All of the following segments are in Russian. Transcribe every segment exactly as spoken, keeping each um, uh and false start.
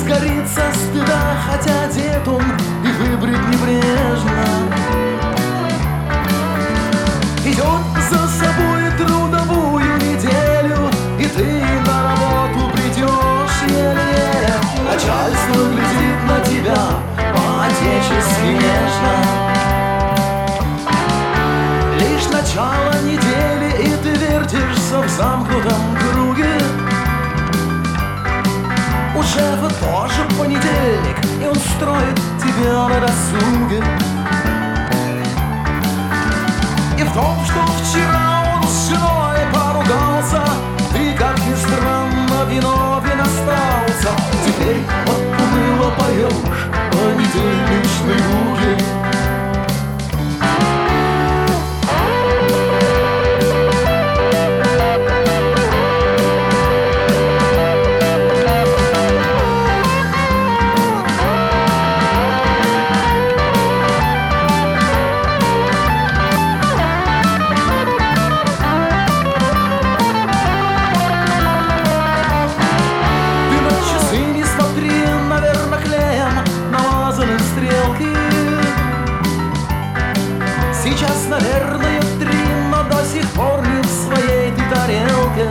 сгорит со стыда, хотя одет он и выбрит небрежно. Идет за собой трудовую неделю, и ты на работу придешь еле-еле. Начальство глядит на тебя по-отечески нежно. Лишь начало недели, и ты вертишься в замкнутом круге. У шефа тоже понедельник, и он строит тебя на досуге. И в том, что вчера он с женой поругался, ты, как ни странно, виновен остался. Теперь вот уныло поешь понедельничной гуге. Сейчас, наверное, три, но до сих пор не в своей ты тарелке.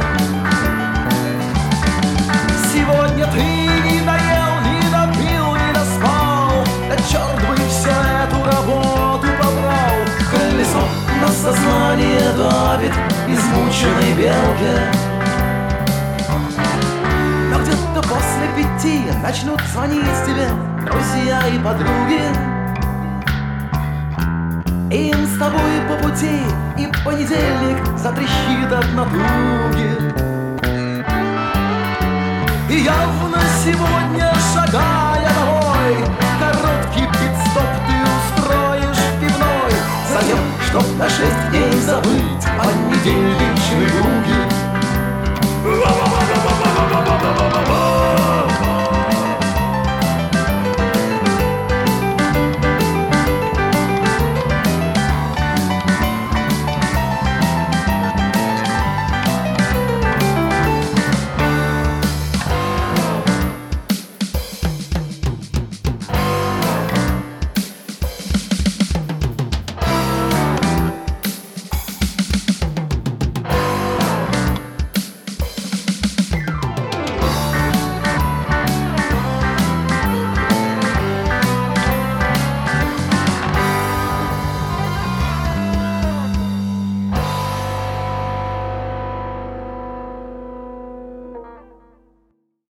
Сегодня ты не доел, не допил, не доспал. Да черт бы всю эту работу побрал. Колесо на сознание давит измученной белке. Но где-то после пяти начнут звонить тебе друзья и подруги. Им с тобой по пути, и понедельник затрещит от натуги. И явно сегодня, шагая домой, короткий пит-стоп ты устроишь в пивной. Затем, чтоб на шесть дней забыть понедельничные луги.